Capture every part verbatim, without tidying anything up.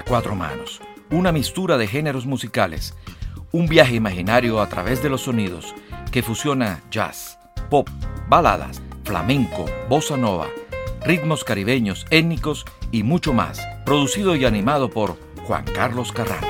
a cuatro manos, una mistura de géneros musicales, un viaje imaginario a través de los sonidos que fusiona jazz, pop, baladas, flamenco, bossa nova, ritmos caribeños, étnicos y mucho más, producido y animado por Juan Carlos Carrano.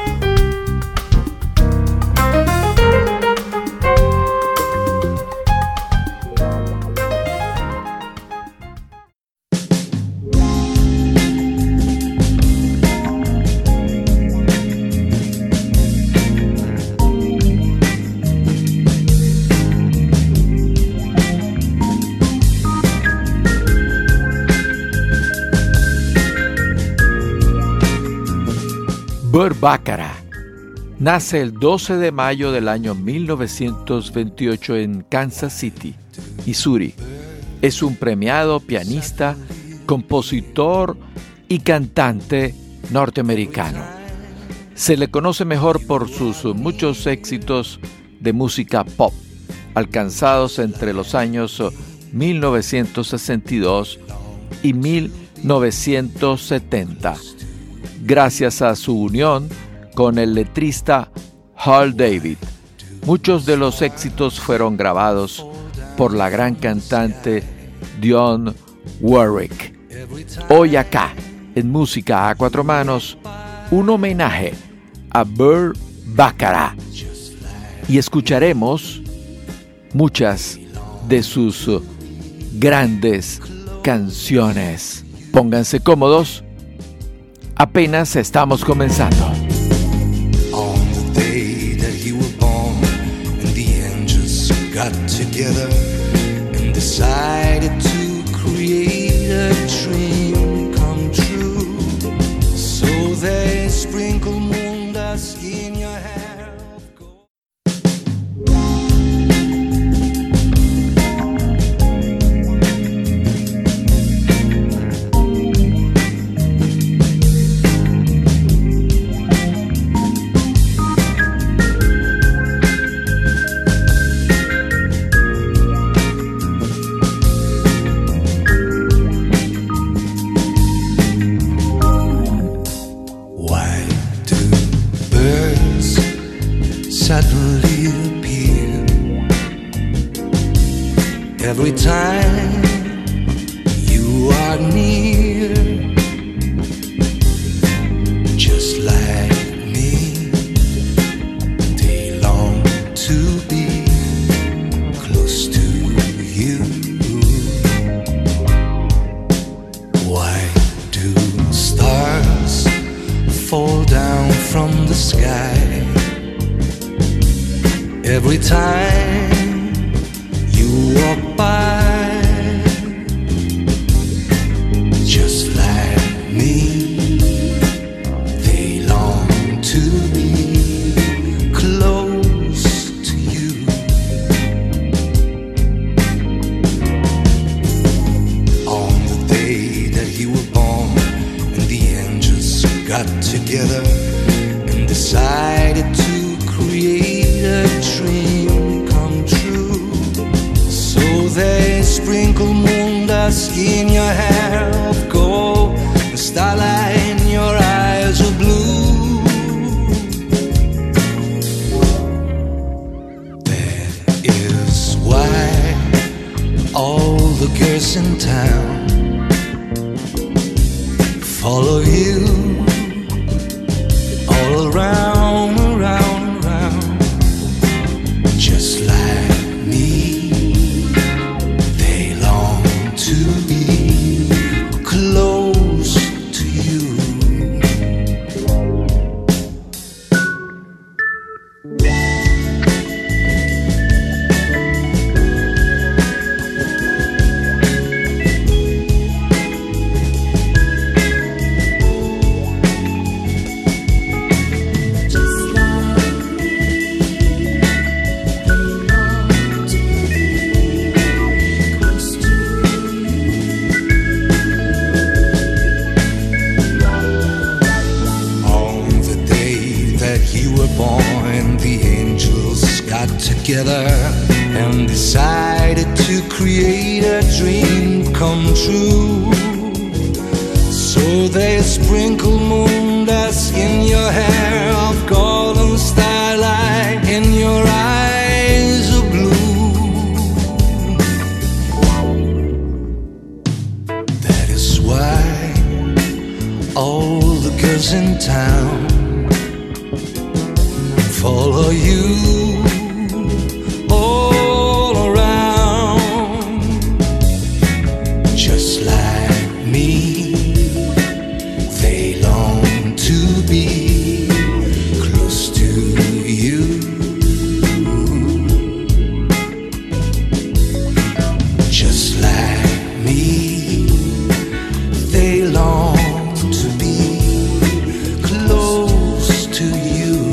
Burt Bacharach nace el doce de mayo del año mil novecientos veintiocho en Kansas City, Missouri. Es un premiado pianista, compositor y cantante norteamericano. Se le conoce mejor por sus muchos éxitos de música pop, alcanzados entre los años mil novecientos sesenta y dos y mil novecientos setenta. Gracias a su unión con el letrista Hal David. Muchos de los éxitos fueron grabados por la gran cantante Dionne Warwick. Hoy acá, en Música a Cuatro Manos, un homenaje a Burt Bacharach. Y escucharemos muchas de sus grandes canciones. Pónganse cómodos. Apenas estamos comenzando. On the day that you were born, and the angels got together and decided to create a dream come true. So they sprinkle moon dust in your hair of gold. Suddenly appear every time you are near, just like me. They long to be close to you. Why do stars fall down from the sky every time you walk by? Just like me, they long to be close to you. On the day that you were born, and the angels got together and decided to create a dream come true. So they sprinkle moon dust in your hair of gold, and starlight in your eyes of blue. That is why all the girls in town follow you all around, around, around. Just like me, they long to be close to you. Together and decided to create a dream come true. So they sprinkle moon dust your hair of golden starlight and your eyes of blue. That is why all the girls in town follow you all around, just like me. They long to be close to you, just like me. They long to be close to you.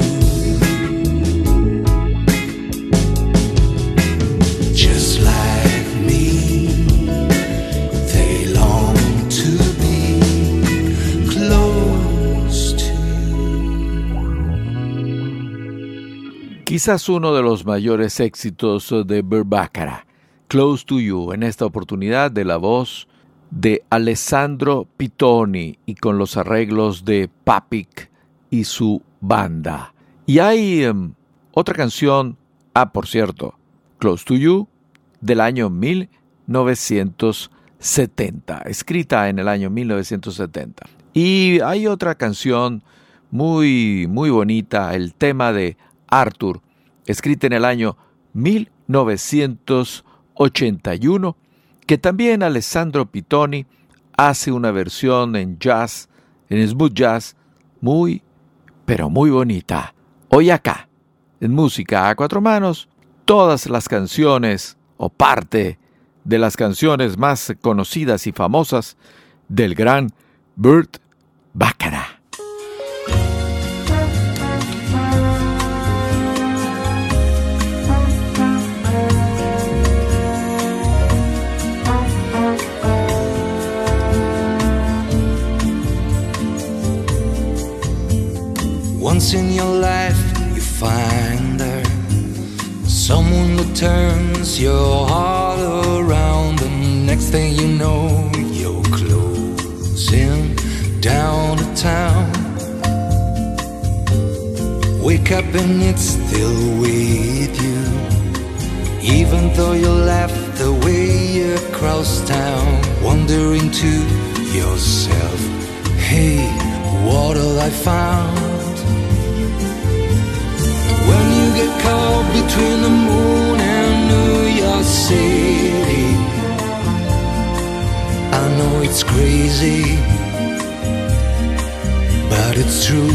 Quizás uno de los mayores éxitos de Burt Bacharach, Close to You, en esta oportunidad de la voz de Alessandro Pittoni y con los arreglos de Papik y su banda. Y hay um, otra canción, ah, por cierto, Close to You, del año mil novecientos setenta, escrita en el año mil novecientos setenta. Y hay otra canción muy, muy bonita, el tema de Arthur, escrita en el año mil novecientos ochenta y uno, que también Alessandro Pittoni hace una versión en jazz, en smooth jazz, muy, pero muy bonita. Hoy acá, en Música a Cuatro Manos, todas las canciones, o parte de las canciones más conocidas y famosas del gran Burt Bacharach. Once in your life you find there someone who turns your heart around, and next thing you know you're closing down the town. Wake up and it's still with you, even though you left the way across town. Wondering to yourself, hey, what have I found? When you get caught between the moon and New York City, I know it's crazy, but it's true.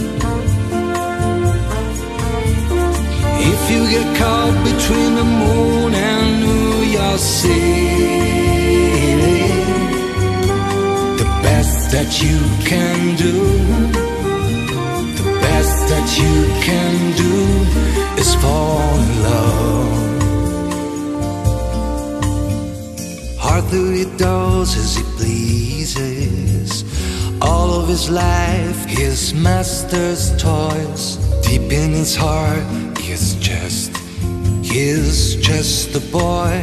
If you get caught between the moon and New York City, the best that you can do, that you can do is fall in love. Arthur, he does as he pleases, all of his life his master's toys. Deep in his heart he's just, he's just a boy,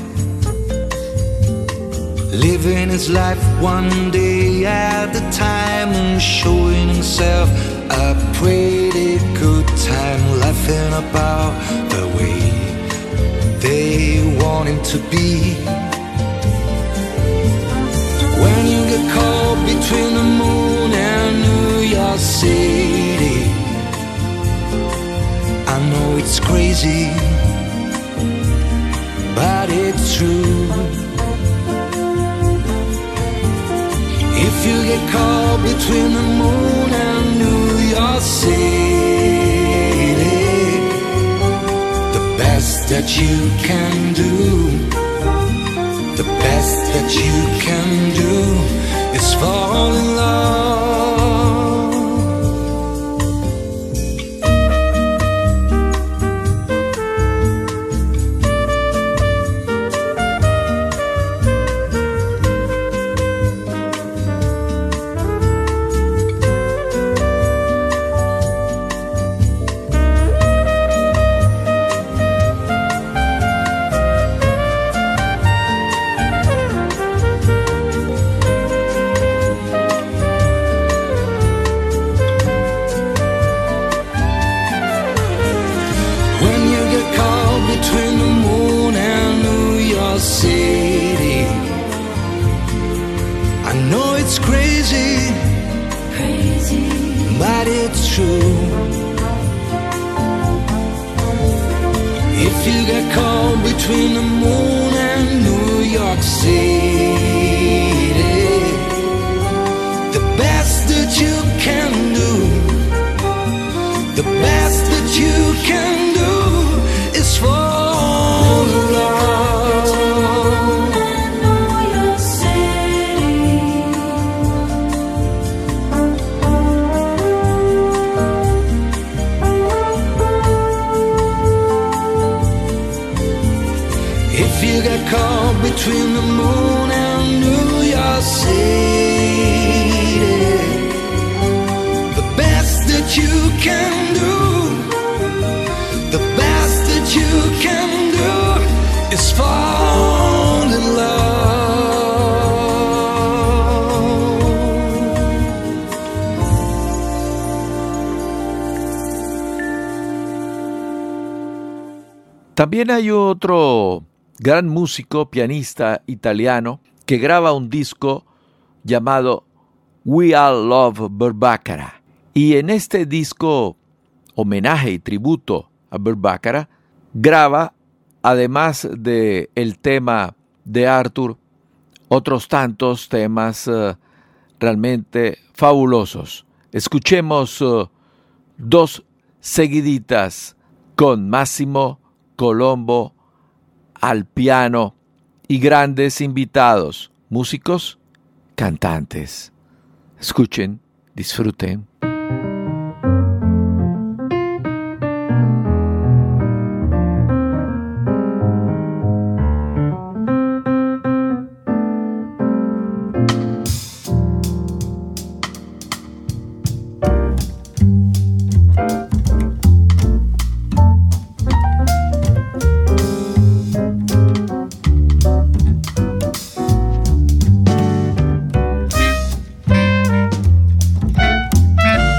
living his life one day at a time and showing himself a pretty good time, laughing about the way they want him to be. When you get caught between the moon and New York City, I know it's crazy, but it's true. If you get caught between the moon and New York City, the best that you can do, the best that you can do is fall in love. true. If you get caught between the moon and New York City, the best that you can do, the best that you can do is fall in love. If you get caught between the moon and New York City, the best that you can do, the best that you can do is fall in love. También hay otro gran músico, pianista italiano, que graba un disco llamado We All Love Burt Bacharach. Y en este disco, homenaje y tributo a Burt Bacharach, graba, además de el tema de Arthur, otros tantos temas uh, realmente fabulosos. Escuchemos uh, dos seguiditas con Massimo Colombo al piano y grandes invitados, músicos, cantantes. Escuchen, disfruten. Thank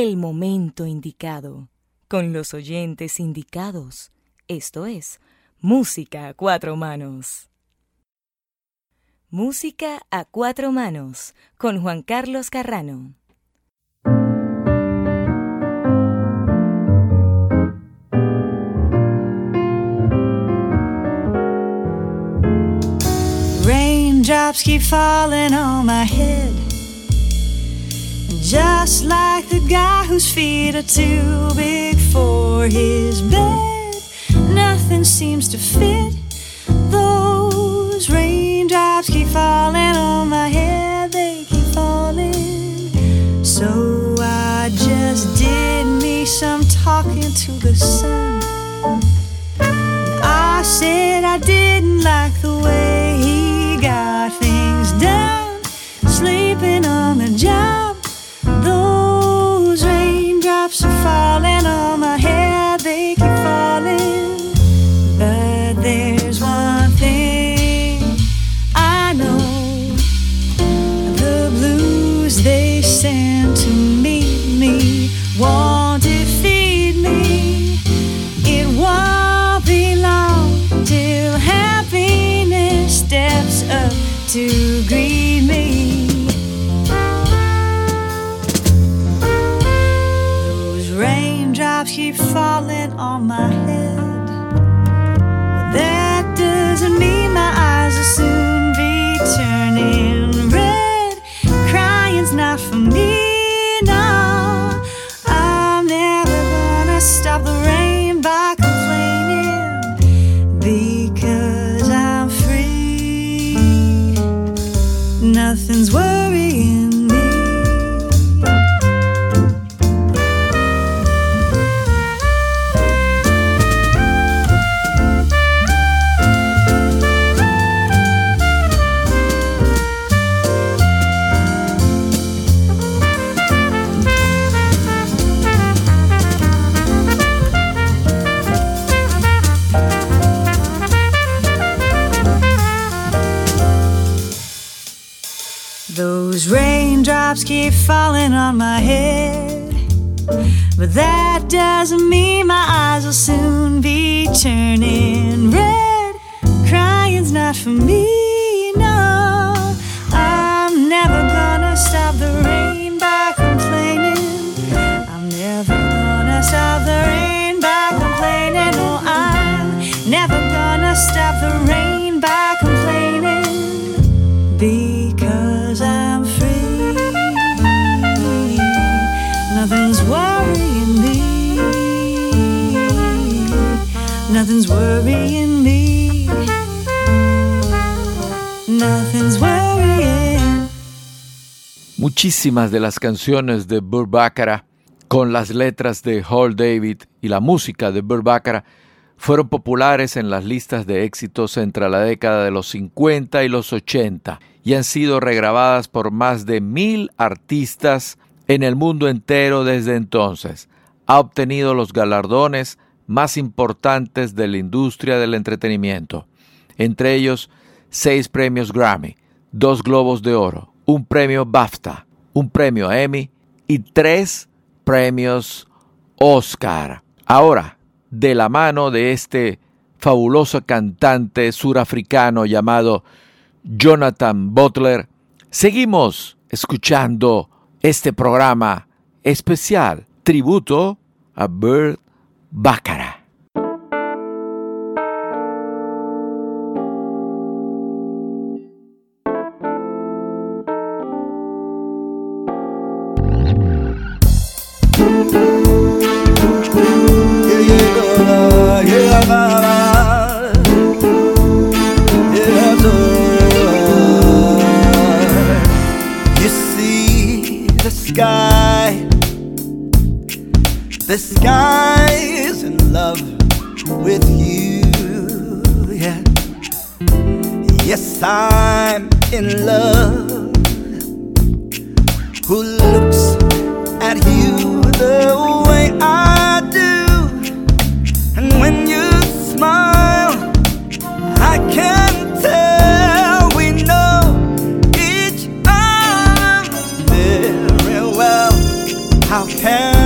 el momento indicado, con los oyentes indicados. Esto es Música a Cuatro Manos. Música a Cuatro Manos, con Juan Carlos Carrano. Raindrops keep falling on my head, just like the guy whose feet are too big for his bed. Nothing seems to fit. Those raindrops keep falling on my head, they keep falling. So I just did me some talking to the sun. I said I didn't like the way he got things done, sleeping on the job. Those raindrops are falling on my head, they keep falling. But there's one thing I know, the blues they send to meet me won't defeat me. It won't be long till happiness steps up to greet me. Those raindrops keep falling on my head, but that doesn't mean my eyes will soon be turning red. Crying's not for me, no. I'm never gonna stop the rain by complaining, because I'm free. Nothing's worrying me. Those raindrops keep falling on my head, but that doesn't mean my eyes will soon be turning red. Crying's not for me, no. I'm never gonna stop the rain by complaining. I'm never gonna stop the rain by complaining. No, I'm never gonna stop the rain by complaining, because I'm free. Nothing's worrying me. Nothing's worrying me. Nothing's worrying. Muchísimas de las canciones de Burt Bacharach, con las letras de Hal David y la música de Burt Bacharach, fueron populares en las listas de éxitos entre la década de los cincuenta y los ochenta y han sido regrabadas por más de mil artistas en el mundo entero desde entonces. Ha obtenido los galardones más importantes de la industria del entretenimiento, entre ellos seis premios Grammy, dos Globos de Oro, un premio BAFTA, un premio Emmy y tres premios Oscar. Ahora, de la mano de este fabuloso cantante surafricano llamado Jonathan Butler, seguimos escuchando este programa especial, tributo a Burt Bacharach. Sky, the sky is in love with you, yeah. Yes, I'm in love. Who looks at you the way I do, and when you smile, I can tell we know each other very well. How can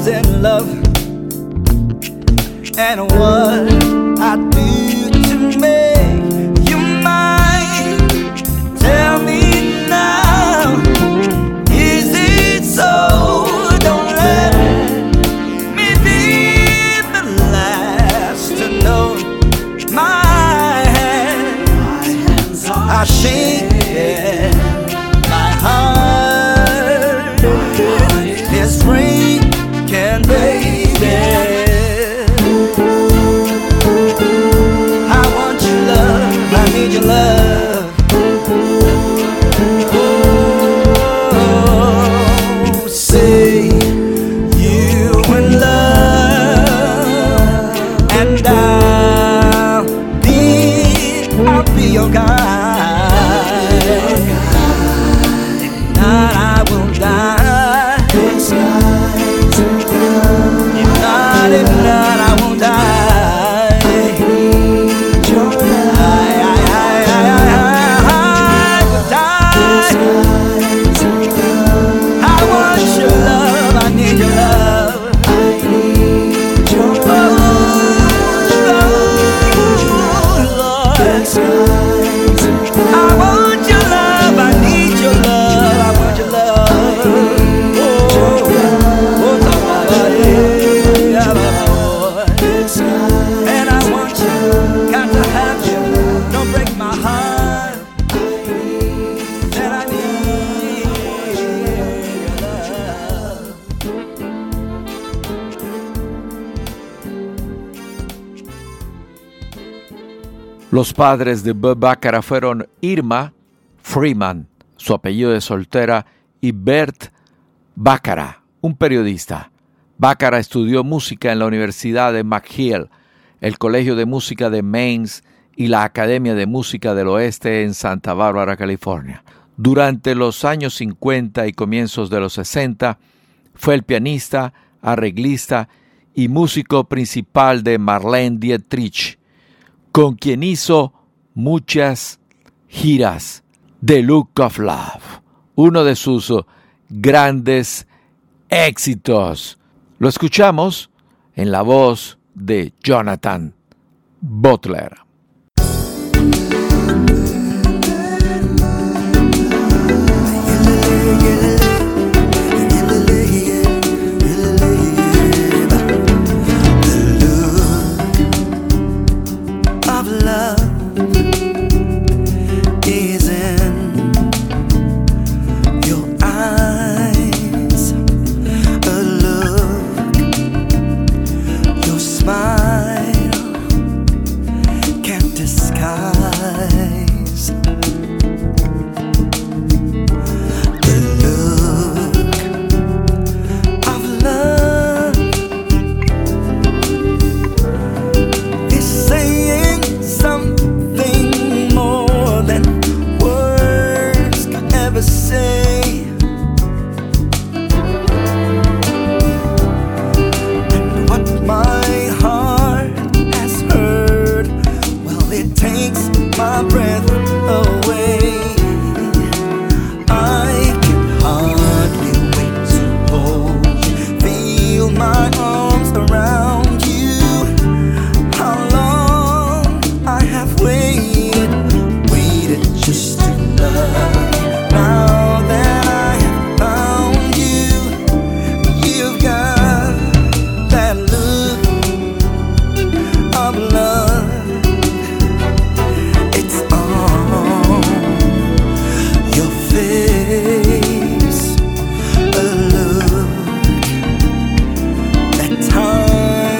was in love, and what I do to make you mine. Tell me now, is it so? Don't let me be the last to know. My hands are shaking, my heart is breaking, baby. I want your love, I need your love. Oh, say you in love, and I'll be, I'll be your guide. If not, I will die. If not, if not, I won't die. Los padres de Burt Bacharach fueron Irma Freeman, su apellido de soltera, y Bert Bacharach, un periodista. Bacharach estudió música en la Universidad de McGill, el Colegio de Música de Mainz y la Academia de Música del Oeste en Santa Bárbara, California. Durante los años cincuenta y comienzos de los sesenta, fue el pianista, arreglista y músico principal de Marlene Dietrich, con quien hizo muchas giras. The Look of Love, uno de sus grandes éxitos. Lo escuchamos en la voz de Jonathan Butler. Time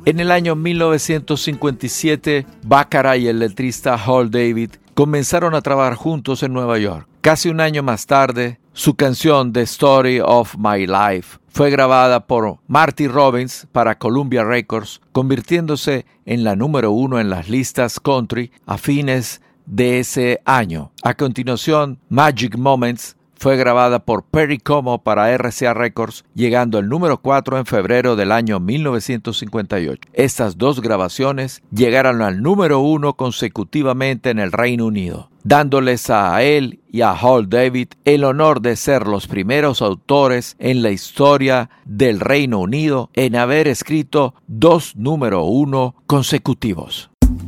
En el año mil novecientos cincuenta y siete, Bacharach y el letrista Hal David comenzaron a trabajar juntos en Nueva York. Casi un año más tarde, su canción The Story of My Life fue grabada por Marty Robbins para Columbia Records, convirtiéndose en la número uno en las listas country a fines de ese año. A continuación, Magic Moments fue grabada por Perry Como para R C A Records, llegando al número cuatro en febrero del año mil novecientos cincuenta y ocho. Estas dos grabaciones llegaron al número uno consecutivamente en el Reino Unido, dándoles a él y a Hal David el honor de ser los primeros autores en la historia del Reino Unido en haber escrito dos número uno consecutivos.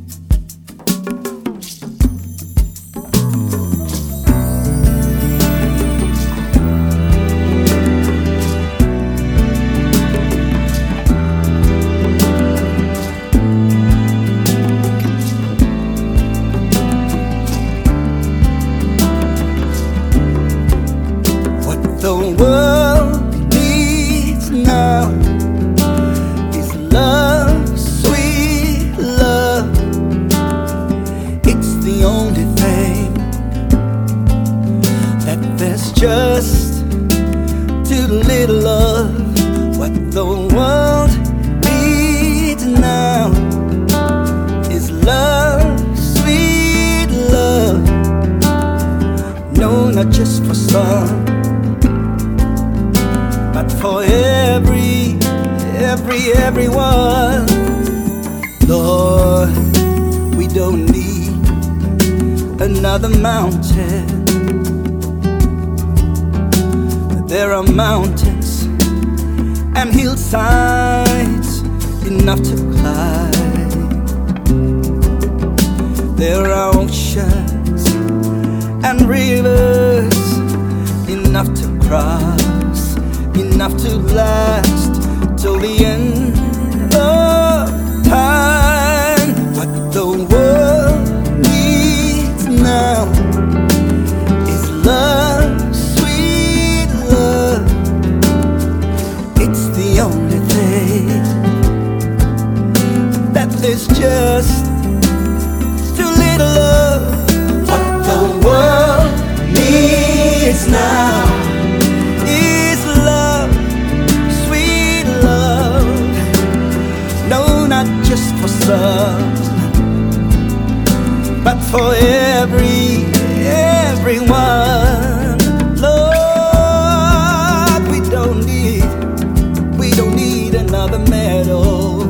The world needs now is love, sweet love. It's the only thing that there's just too little of. What the world needs now is love, sweet love. No, not just for some, but for every, every, everyone. Lord, we don't need another mountain. There are mountains and hillsides enough to climb. There are oceans and rivers enough to cross, enough to last till the end of time. What the world needs now is love, sweet love. It's the only thing that there's just too little of. What the world needs now is love, sweet love. No, not just for some, but for every, everyone. Lord, we don't need, we don't need another medal.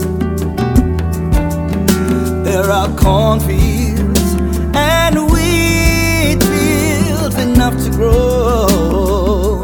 There are cornfields and wheat fields enough to grow.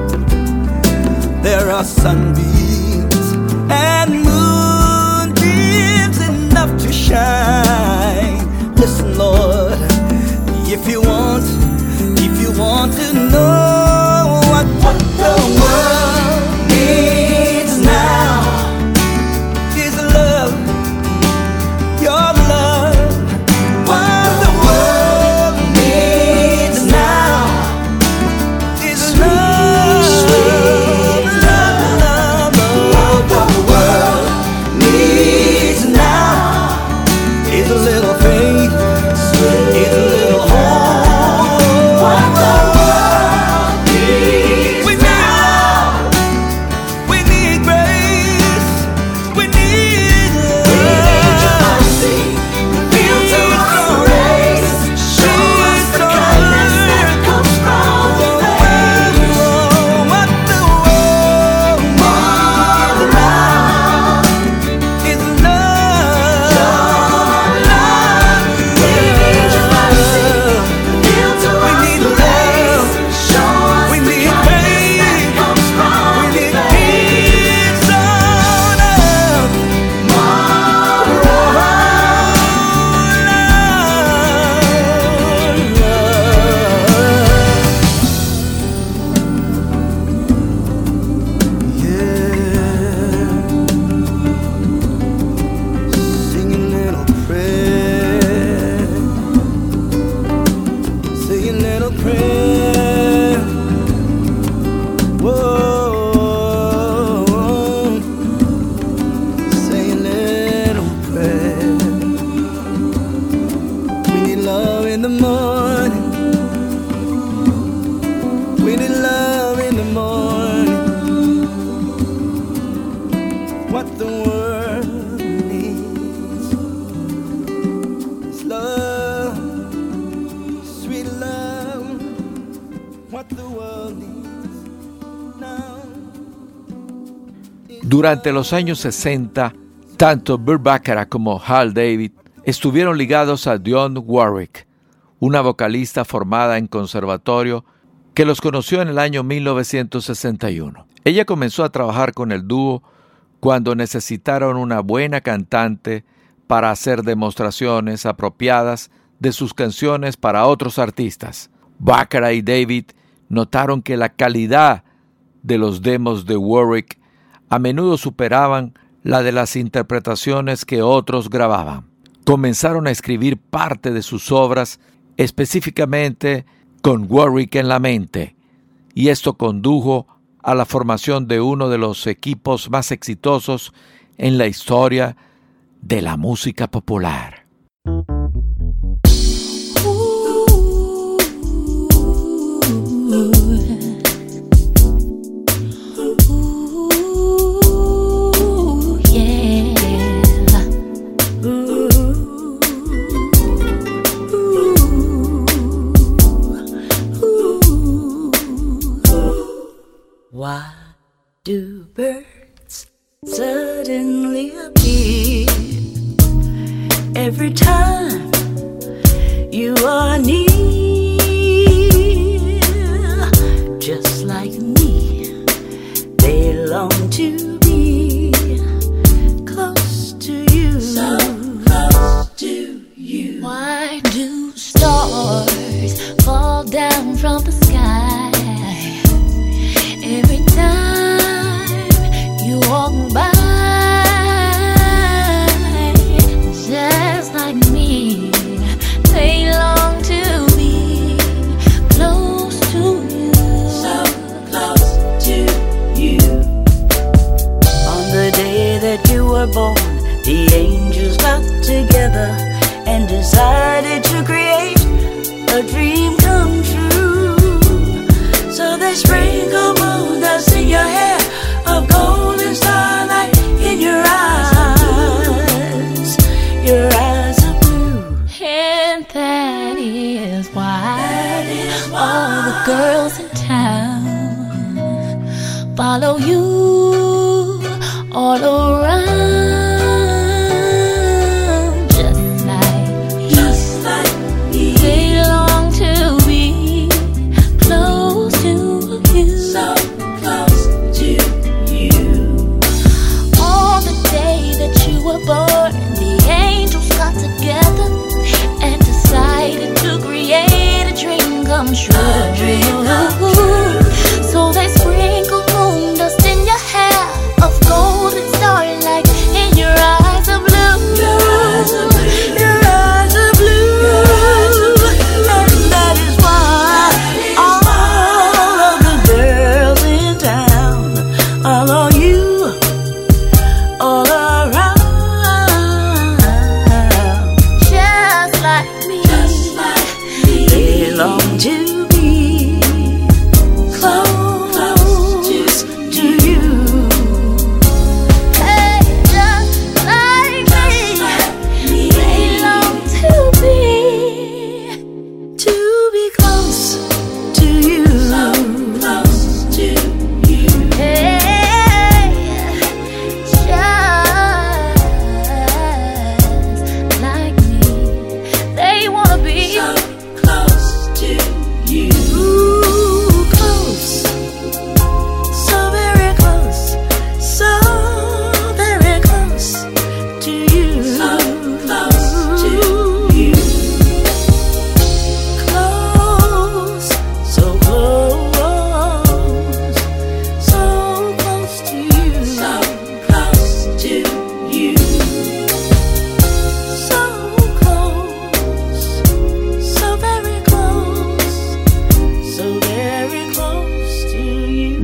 There are sunbeams and moonbeams enough to shine. Listen, Lord, if you want, if you want to know what, what the world needs now is love, your love. What the world needs now is love, love, love. Durante los años sesenta, tanto Burt Bacharach como Hal David estuvieron ligados a Dionne Warwick, una vocalista formada en conservatorio que los conoció en el año mil novecientos sesenta y uno. Ella comenzó a trabajar con el dúo cuando necesitaron una buena cantante para hacer demostraciones apropiadas de sus canciones para otros artistas. Bacharach y David notaron que la calidad de los demos de Warwick a menudo superaban la de las interpretaciones que otros grababan. Comenzaron a escribir parte de sus obras específicamente con Warwick en la mente, y esto condujo a la formación de uno de los equipos más exitosos en la historia de la música popular. Why do birds suddenly appear every time you are near? Just like me, they long to be close to you. So close to you. Why do stars fall down from the sky every time you walk by? Just like me, they long to be close to you. So close to you. On the day that you were born, the angels got together and decided to create a dream come true. So they sprinkle moon dust in your hair, of golden starlight in your eyes. Your eyes are blue, and that is why, that is why all the girls in town follow you all around. Just like me, just like me, they long to be close to you. So close to you. On the day that you were born, the angels got together and decided to create a dream come true. A dream come true. So they sprinkle moon dust in your hair, of golden starlight in your eyes of blue. Your eyes are blue. Your eyes are blue. Your eyes are blue. And that is why all of the girls in town follow you all around. Just like me, just like me, they long to be close, close to, to you. Hey, just like just me, like me, they long to be, to be close to you. So close to you. Hey, just like me, they wanna be so close to you. Ooh, close, so very close, so very close to you. So close to you. Close, so close, so close to you. So close to you. So close, so very close, so very close to you.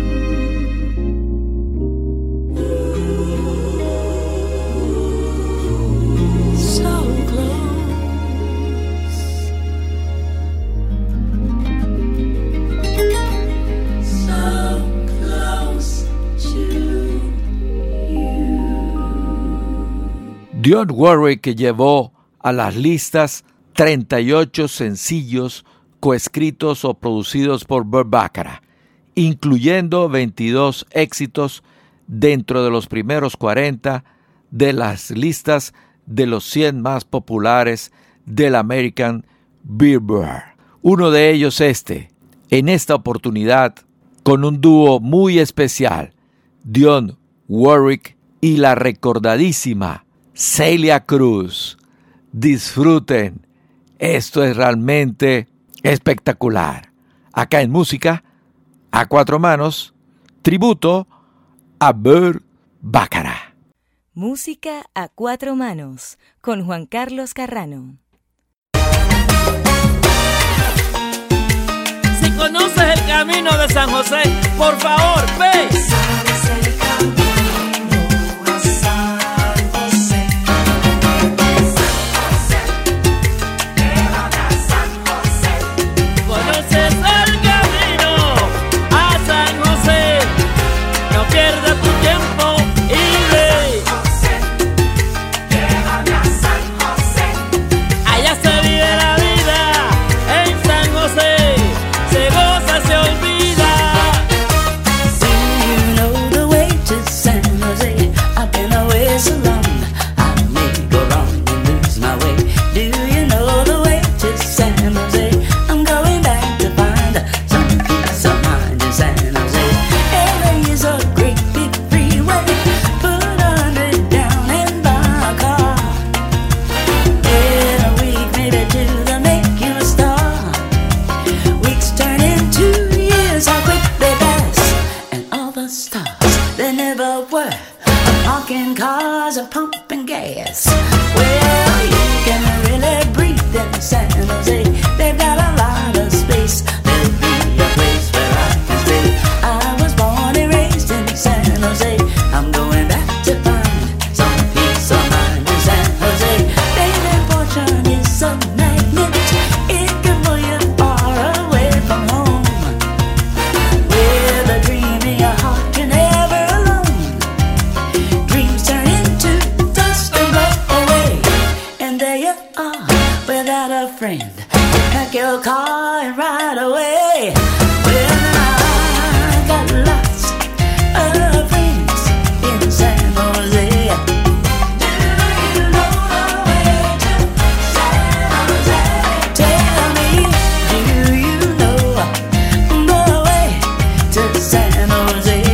So close, so close to you. Dionne Warwick llevó a las listas treinta y ocho sencillos coescritos o producidos por Burt Bacharach, incluyendo veintidós éxitos dentro de los primeros cuarenta de las listas de los cien más populares del American Billboard. Uno de ellos este, en esta oportunidad, con un dúo muy especial, Dionne Warwick y la recordadísima Celia Cruz. Disfruten, esto es realmente espectacular. Acá en Música a Cuatro Manos, tributo a Burt Bacharach. Música a Cuatro Manos, con Juan Carlos Carrano. Si conoces el camino de San José, por favor, ve. Sabes el camino a San José. San José, llévame a San José. Conoces el camino a San José. No pierdas tu tiempo y ve. San José, llévame a San José. Allá se vive la vida en San José. Se goza, se olvida. Do you know the way to San Jose? I've been away so long, I may go wrong and lose my way. Do you know the way to San Jose? I'm going back to find some peace of mind in San Jose. L A is a great big freeway. Put a hundred down and buy a car. In a week, maybe two, they'll make you a star. Weeks turn into years, how quick they pass. And all the stars, they never were. Honking cars and pumping gas. Well, you can really breathe in San Jose. They've got a lot of space. There'll be a place where I can stay. I was born and raised in San Jose. I'm going back to find some peace of mind in San Jose. Baby, fortune is so magnet. It can pull you far away from home. With a dream in your heart, you're never alone. Dreams turn into dust and blow away. And there you are, without a friend. Pack your car and ride away. Well, I got lots of friends in San Jose. Do you know the way to San Jose? Tell me, do you know the way to San Jose?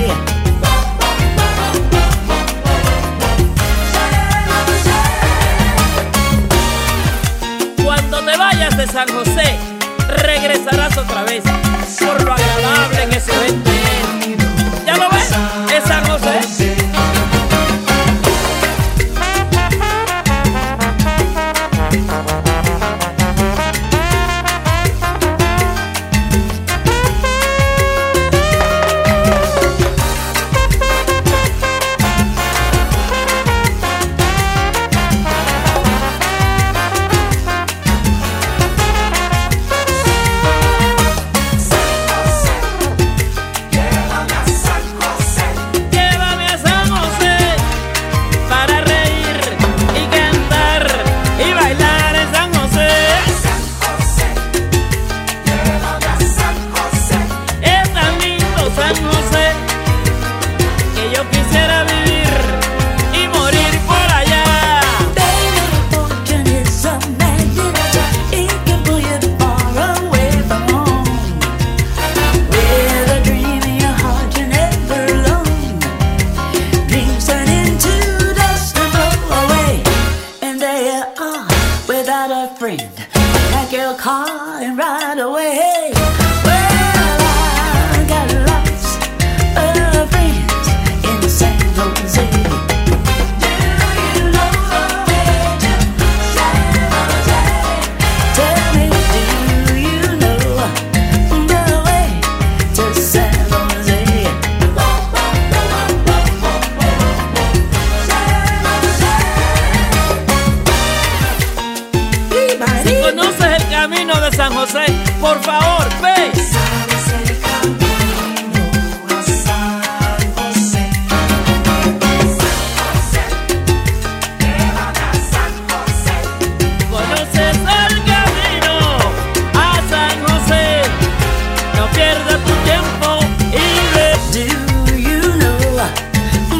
Cuando te vayas de San José, regresarás otra vez por lo agradable que se vende. ¿Ya lo ves? Es San José. Llévame a San José para reír y cantar y bailar en San José. Es tan lindo San José que yo quisiera vivir y morir por allá. Baby, fortune is a magnet. It can pull you far away from home. With a dream in your heart, you're never alone. Dreams turn into dust and blow away. And there you are, without a friend. Pack your car and ride away. Well, I got lots of friends in San Jose. Do you know the way to San Jose? Tell me, do you know the way to San Jose? Si conoces el camino de San José, por favor, ve. Sabes el camino a San José. Llévame a San José. Conoces el camino a San José. No pierdas tu tiempo y ve. Do you know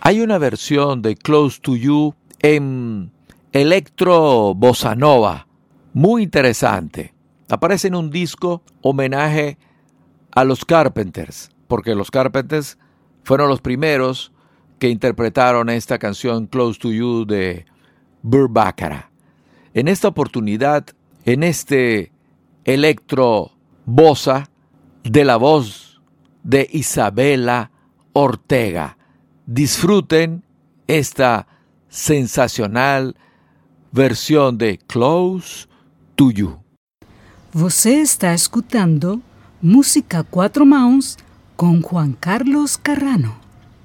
Hay una versión de Close to You en electro bossa nova, muy interesante. Aparece en un disco homenaje a los Carpenters, porque los Carpenters fueron los primeros que interpretaron esta canción Close to You de Burt Bacharach. En esta oportunidad, en este electro bossa de la voz de Isabela Ortega. Disfruten esta sensacional versión de Close to You. Você está escutando Música Quatro Mãos com Juan Carlos Carrano.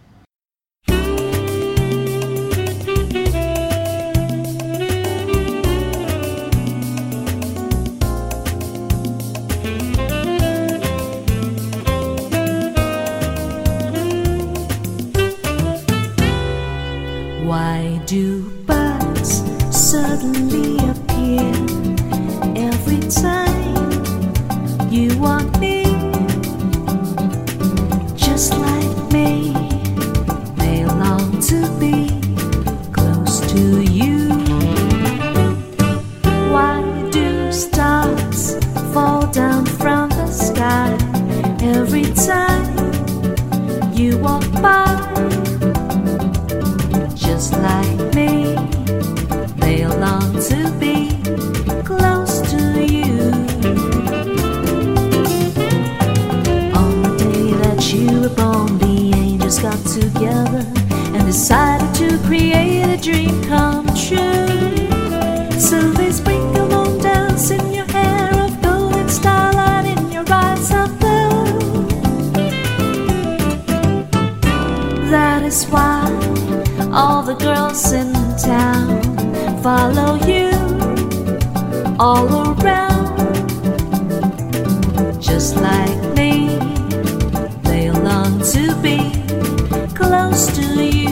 Why do birds suddenly appear every time you want me? Just like me, they long to be close to you. Why do stars fall down from the sky every time you walk by? Just like me, they long to be close to you. On the day that you were born, the angels got together and decided to create a dream come true. So they sprinkle on dance in your hair of gold and starlight in your eyes of blue. That is why all the girls in town follow you all around. Just like me, they long to be close to you.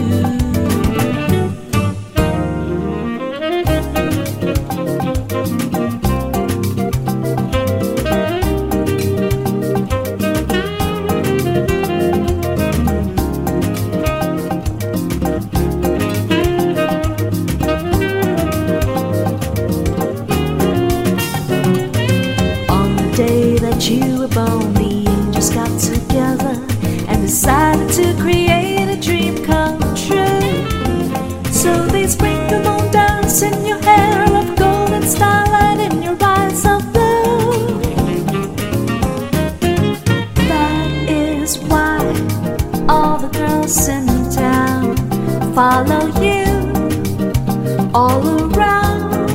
You were born, the angels got together and decided to create a dream come true. So they sprinkled on dance in your hair of gold and starlight in your eyes of blue. That is why all the girls in town follow you all around.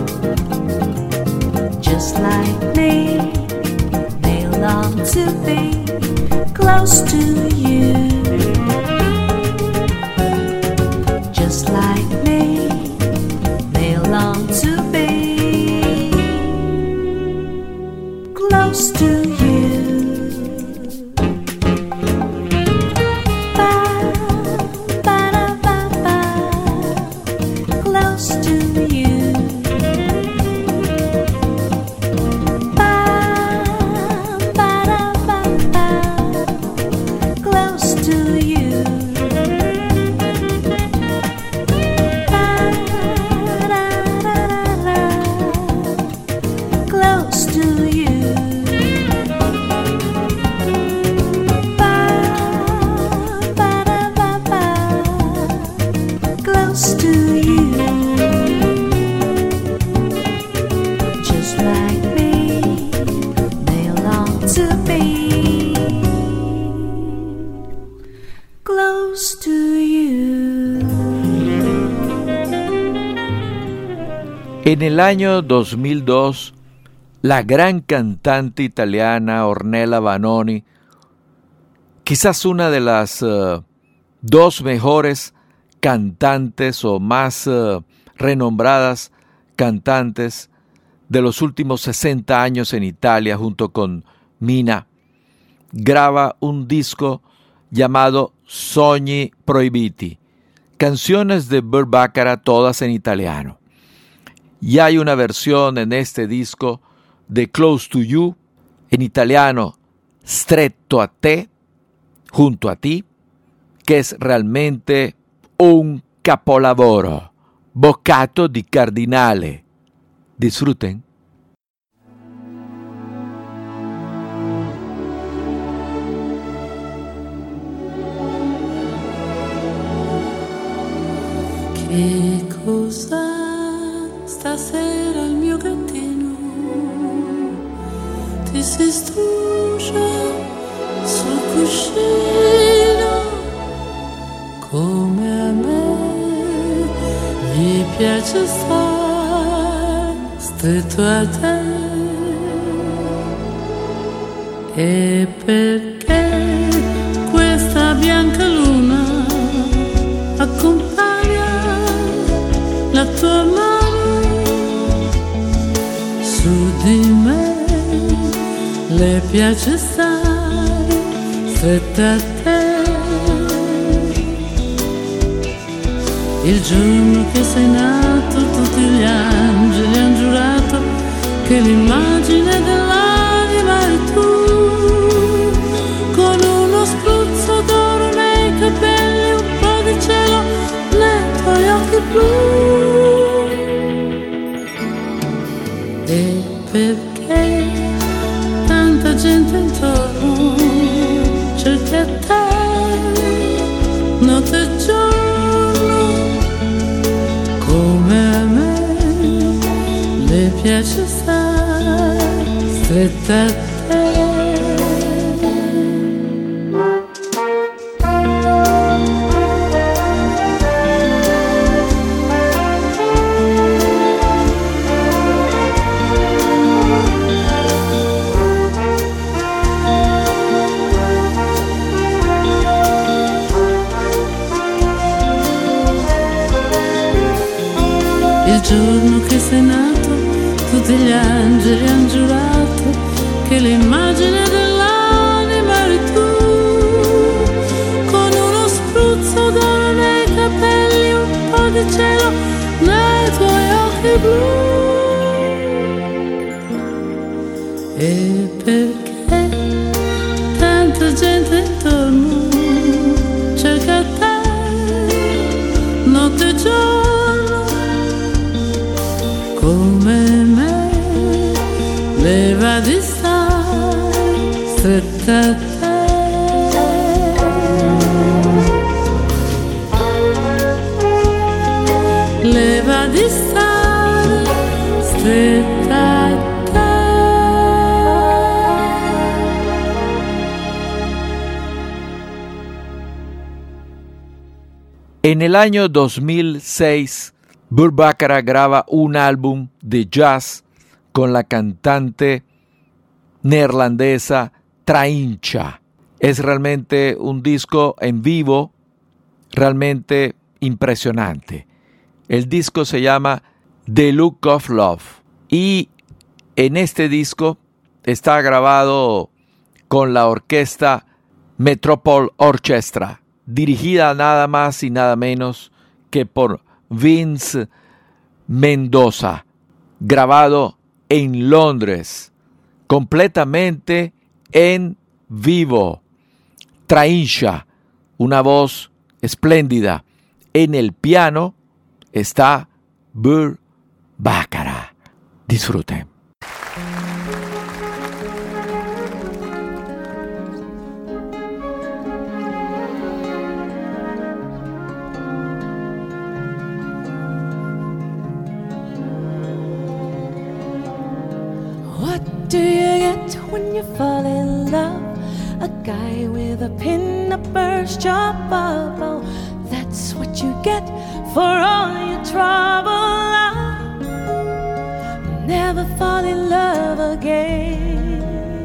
Just like me, long to be close to you. Just like me, they long to be close to you. Ba, ba, da, ba, ba, close to you. En el año dos mil dos, la gran cantante italiana Ornella Vanoni, quizás una de las uh, dos mejores cantantes o más uh, renombradas cantantes de los últimos sesenta años en Italia, junto con Mina, graba un disco llamado Sogni Proibiti, canciones de Burt Bacharach todas en italiano. Y hay una versión en este disco de Close to You, en italiano, Stretto a te, junto a ti, que es realmente un capolavoro, Boccato di Cardinale. Disfruten. Che cosa stasera il mio gattino ti si struscia sul cuscino come a me gli piace stare stretto a te e perché questa bianca luna accompagna la tua mano su di me, le piace stare stretta a te. Il giorno che sei nato tutti gli angeli han giurato che l'immagine dell'anima eri tu, con uno spruzzo d'oro nei capelli, un po' di cielo nei tuoi occhi blu. E perché tanta gente intorno cerca te notte e giorno come a me le piace stare stretta a te. Il giorno che sei nato tutti gli angeli han giurato che l'immagine dell'anima eri tu, con uno spruzzo d'oro nei capelli, un po' di cielo nei tuoi occhi blu. E perché tanta gente intorno cerca te notte e giorno come me, leva di stare stretta a te. Leva di stare stretta a te. En el año dos mil seis, Burt Bacharach graba un álbum de jazz con la cantante neerlandesa Traintje. Es realmente un disco en vivo realmente impresionante. El disco se llama The Look of Love y en este disco está grabado con la orquesta Metropole Orchestra, dirigida nada más y nada menos que por Vince Mendoza, grabado en Londres, completamente en vivo. Traintje, una voz espléndida. En el piano está Burt Bacharach. Disfruten. Do you get when you fall in love? A guy with a pin that burst your bubble. That's what you get for all your trouble. I'll never fall in love again.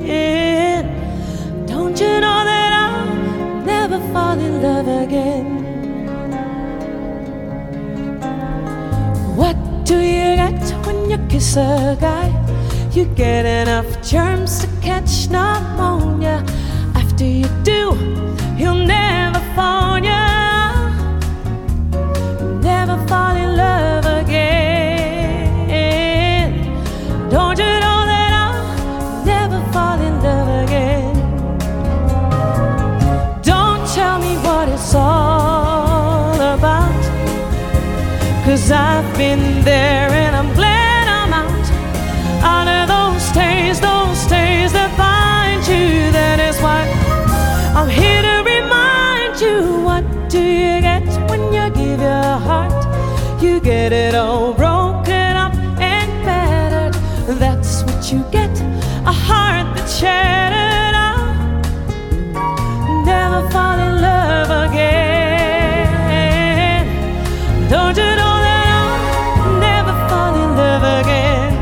Don't you know that I'll never fall in love again? What do you get when you kiss a guy? You get enough germs to catch pneumonia. After you do, he'll never phone you. Never fall in love again. Don't you know that I'll never fall in love again? Don't tell me what it's all about. 'cause I've been there and I'm glad I'm out, out of those days, those days that bind you. That is why I'm here to remind you, what do you get when you give your heart? You get it all broken up and battered. That's what you get, a heart that's shattered. I'll never fall in love again. Don't you know that I'll never fall in love again?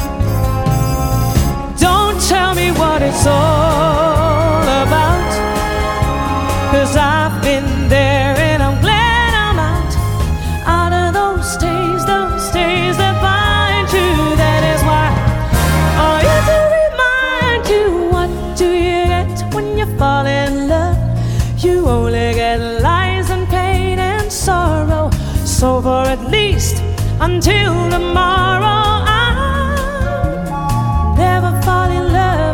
Don't tell me what it's all about, 'cause I've been there and I'm glad I'm out, out of those days, those days that bind you. That is why I'm here to remind you, what do you get when you fall in love? You only get lies and pain and sorrow. So for at least until tomorrow, I'll never fall in love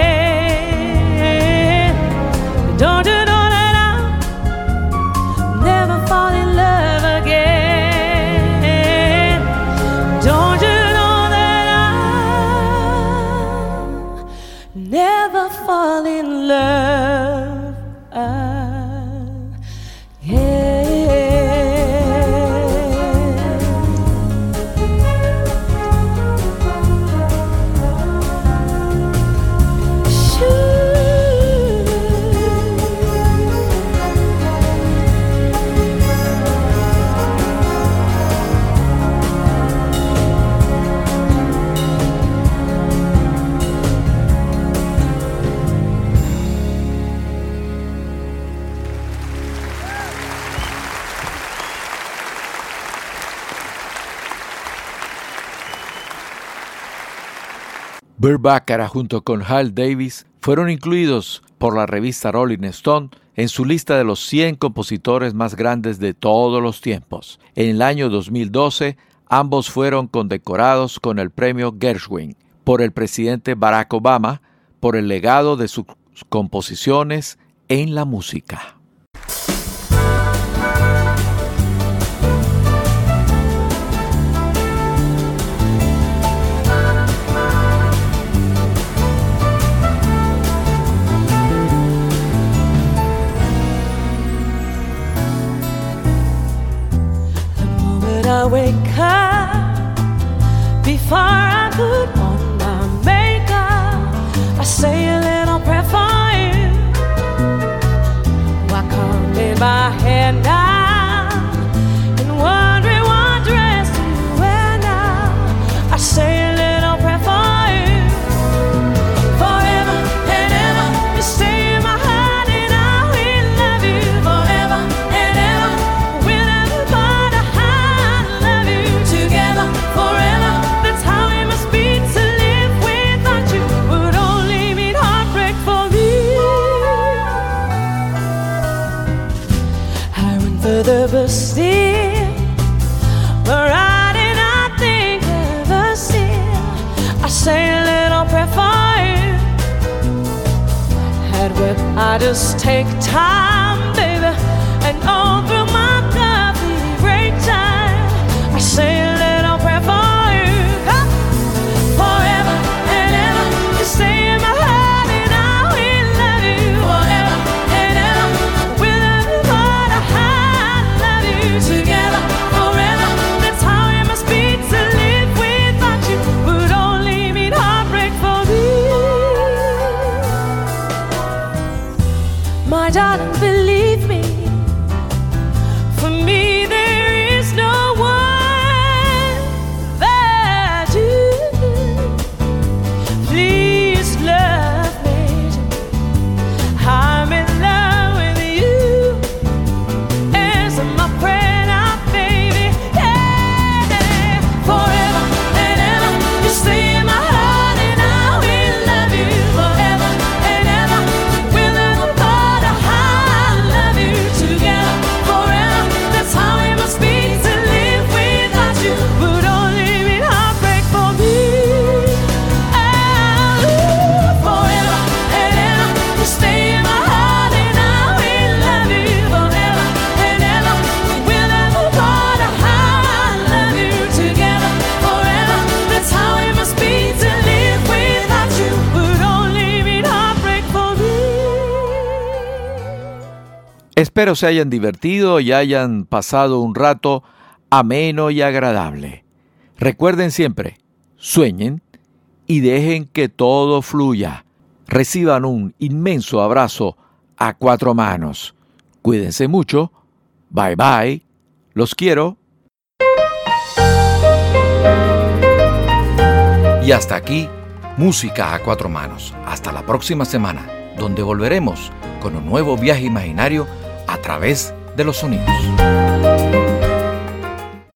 again. Don't you know that I'll never fall in love again? Don't you know that I'll never fall in love again? Burt Bacharach junto con Hal Davis fueron incluidos por la revista Rolling Stone en su lista de los cien compositores más grandes de todos los tiempos. En el año dos mil doce, ambos fueron condecorados con el premio Gershwin por el presidente Barack Obama por el legado de sus composiciones en la música. I wake up, before I put on my makeup, I say a little prayer for you. I comb in my hair now and wondering what dress to wear now. I say a little prayer for you. Forever and ever, you stay in my heart and I will love you. Forever and ever, we'll never part. Forever, that's how it must be to live without you. Would only mean heartbreak for me. I run for the Bastille, but I did not think of a seal. I say a little prayer for you. At work, I just take time, baby, and all through my coffee break time, I say a little prayer for you. Huh? Forever and ever, you stay in my heart and I will love you. Forever and ever, we'll never part. I love you. Together forever, that's how it must be to live without you. Would only mean heartbreak for me. My darling, believe me, Espero se hayan divertido y hayan pasado un rato ameno y agradable. Recuerden siempre, sueñen y dejen que todo fluya. Reciban un inmenso abrazo a cuatro manos. Cuídense mucho. Bye bye. Los quiero. Y hasta aquí, Música a Cuatro Manos. Hasta la próxima semana, donde volveremos con un nuevo viaje imaginario a través de los sonidos.